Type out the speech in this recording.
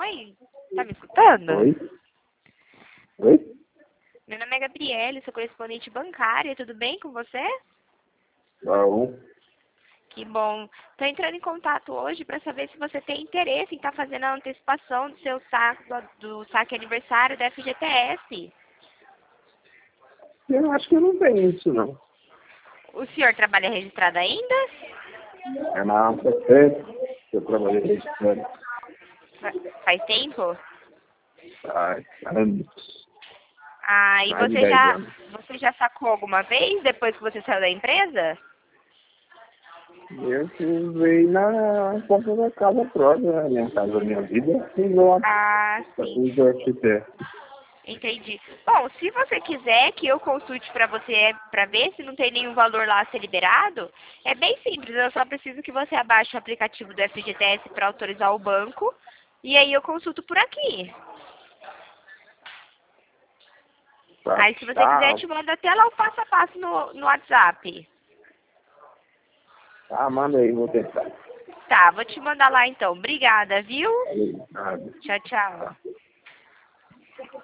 Oi? Tá me escutando? Oi? Oi? Meu nome é Gabriele, sou correspondente bancária. Tudo bem com você? Não. Que bom. Estou entrando em contato hoje para saber se você tem interesse em estar fazendo a antecipação do seu saque, do saque aniversário da FGTS. Eu acho que eu não tenho isso, não. O senhor trabalha registrado ainda? É na AMPC que eu trabalhei registrando Faz tempo? há anos. Ah, e Mais de 10 anos. você já sacou alguma vez depois que você saiu da empresa? Eu usei na porta da casa própria, né? Minha casa, minha vida, e não Ah, sim. uso FT. Entendi. Bom, se você quiser que eu consulte para você para ver se não tem nenhum valor lá a ser liberado, é bem simples. Eu só preciso que você abaixe o aplicativo do FGTS para autorizar o banco e aí eu consulto por aqui. Tá? Aí, se você quiser, eu te mando até lá o passo a passo no WhatsApp. Tá, manda aí, vou tentar. Tá, vou te mandar lá então. Obrigada, viu? Valeu. Nada. Tchau, tchau.